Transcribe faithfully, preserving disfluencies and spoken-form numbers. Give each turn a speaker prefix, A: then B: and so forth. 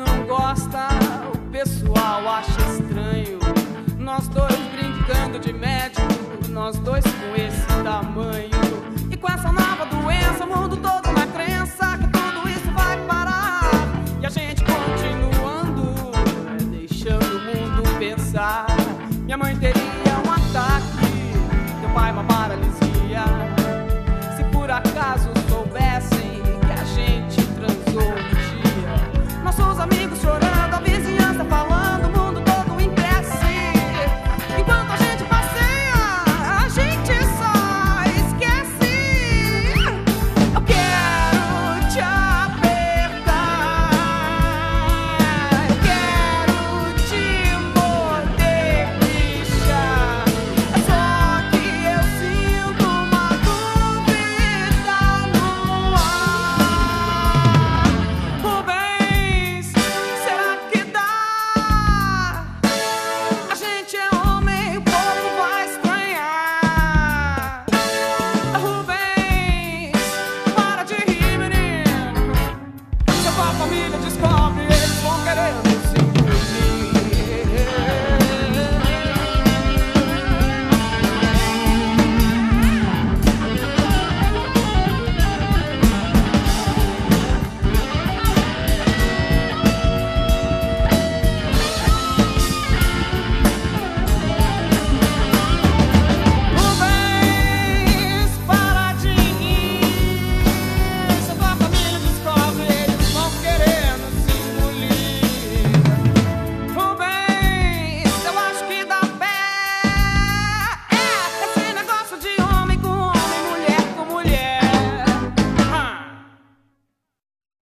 A: não gosta, o pessoal acha estranho. Nós dois brincando de médico, nós dois com esse tamanho. E com essa nova doença, o mundo todo na crença que tudo isso vai parar. E a gente continuando, deixando o mundo pensar. Minha mãe teria